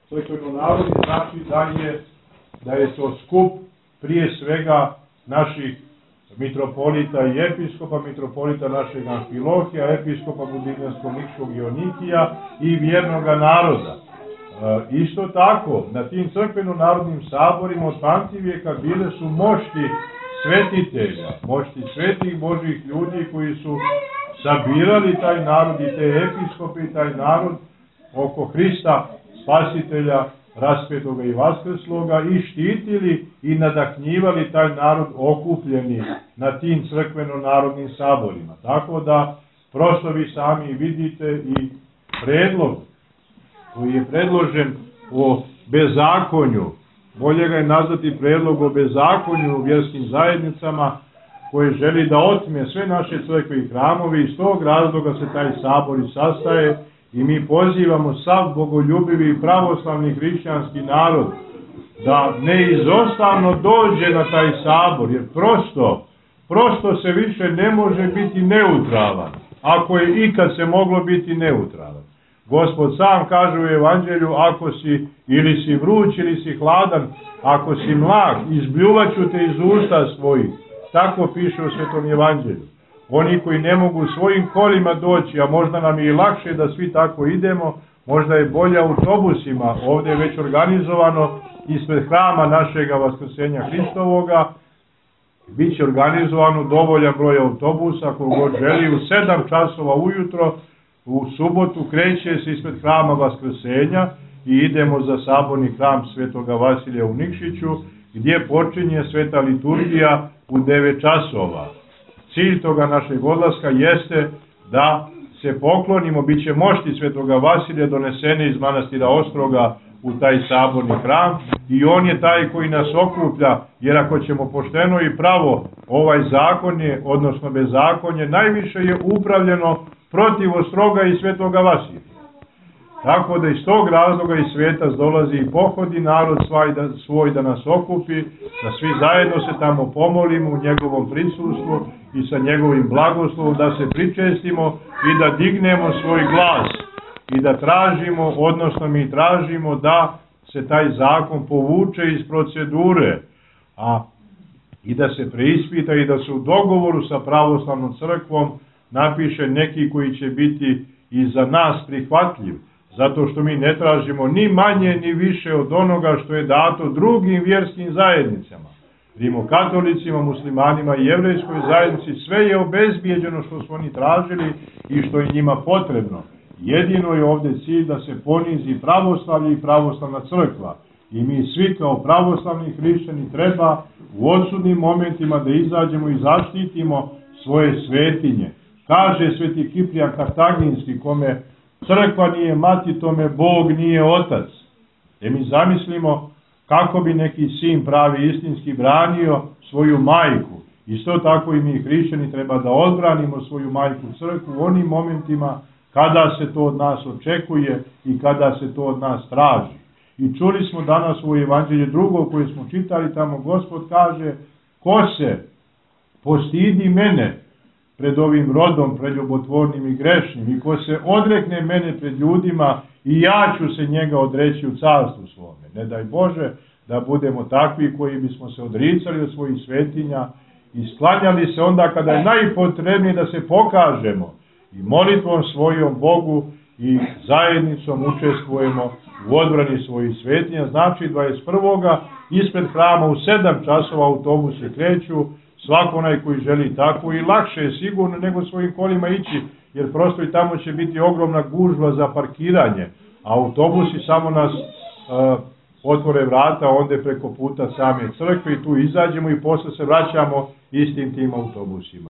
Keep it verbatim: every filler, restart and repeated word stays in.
crkveno-narodni znači da je, da je to skup prije svega naših mitropolita i episkopa, mitropolita našeg Amfilohija, episkopa Budinjansko-Nikškog Ionikija i vjernoga naroda. E, isto tako, na tim crkveno-narodnim saborima od pamtivijeka bile su mošti svetitelja, mošti svetih Božih ljudi koji su sabirali taj narod i te episkope i taj narod oko Hrista, spasitelja, raspetoga i vaskrsloga i štitili i nadahnjivali taj narod okupljeni na tim crkveno-narodnim saborima. Tako da, prosto vi sami vidite i predlog koji je predložen o bezakonju, bolje ga je nazvati predlog o bezakonju u vjerskim zajednicama, koje želi da otme sve naše crkve i hramove, iz tog razloga se taj sabor i sastaje i mi pozivamo sav bogoljubivi i pravoslavni hrišćanski narod da neizostavno dođe na taj sabor, jer prosto, prosto se više ne može biti neutralan, ako je ikad se moglo biti neutralan. Gospod sam kaže u Evanđelju, ako si ili si vruć ili si hladan, ako si mlak, izbljuvaću te iz usta svojih. Tako piše u Svetom Evanđelju. Oni koji ne mogu svojim kolima doći, a možda nam je i lakše da svi tako idemo, možda je bolje autobusima, ovdje je već organizovano ispred hrama našega Vaskrsenja Hristovoga, bit će organizovano dovoljan broj autobusa, kogod želi, u sedam časova ujutro, u subotu kreće se ispred hrama Vaskrsenja i idemo za saborni hram Svetoga Vasilija u Nikšiću, gdje počinje sveta liturgija u devet časova. Cilj toga našeg odlaska jeste da se poklonimo, bit će mošti Svetoga Vasilija donesene iz manastira Ostroga u taj saborni hram i on je taj koji nas okuplja, jer ako ćemo pošteno i pravo, ovaj zakonje, odnosno bezakonje, najviše je upravljeno protiv Ostroga i Svetoga Vasilija. Tako da iz tog razloga i svetac dolazi i pohodi narod svoj da, svoj da nas okupi, da svi zajedno se tamo pomolimo u njegovom prisustvu i sa njegovim blagoslovom da se pričestimo i da dignemo svoj glas i da tražimo, odnosno mi tražimo da se taj zakon povuče iz procedure, a i da se preispita i da se u dogovoru sa pravoslavnom crkvom napiše neki koji će biti i za nas prihvatljiv, zato što mi ne tražimo ni manje ni više od onoga što je dato drugim vjerskim zajednicama. Rimokatolicima, muslimanima i jevrejskoj zajednici sve je obezbijeđeno što su oni tražili i što je njima potrebno. Jedino je ovdje cilj da se ponizi pravoslavlje i pravoslavna crkva. I mi svi kao pravoslavni hrišćani treba u odsudnim momentima da izađemo i zaštitimo svoje svetinje. Kaže sveti Kiprijan Kartaginski, kome crkva nije mati, tome Bog nije otac. E mi zamislimo kako bi neki sin pravi istinski branio svoju majku. Isto tako i mi hrišćani treba da odbranimo svoju majku crkvu u onim momentima kada se to od nas očekuje i kada se to od nas traži. I čuli smo danas u Evanđelju drugo koje smo čitali, tamo Gospod kaže: ko se postidi mene pred ovim rodom preljubotvornim i grešnim i ko se odrekne mene pred ljudima, i ja ću se njega odreći u carstvu svome. Ne daj Bože da budemo takvi koji bismo se odricali od svojih svetinja i sklanjali se onda kada je najpotrebnije da se pokažemo i molitvom svojom Bogu i zajednicom učestvujemo u odbrani svojih svetinja. Znači dvadeset prvoga ispred hrama u sedam časova autobusi kreću, svako onaj koji želi tako, i lakše je sigurno nego svojim kolima ići, jer prosto i tamo će biti ogromna gužva za parkiranje, a autobusi samo nas uh, otvore vrata, onda preko puta same crkve i tu izađemo i posle se vraćamo istim tim autobusima.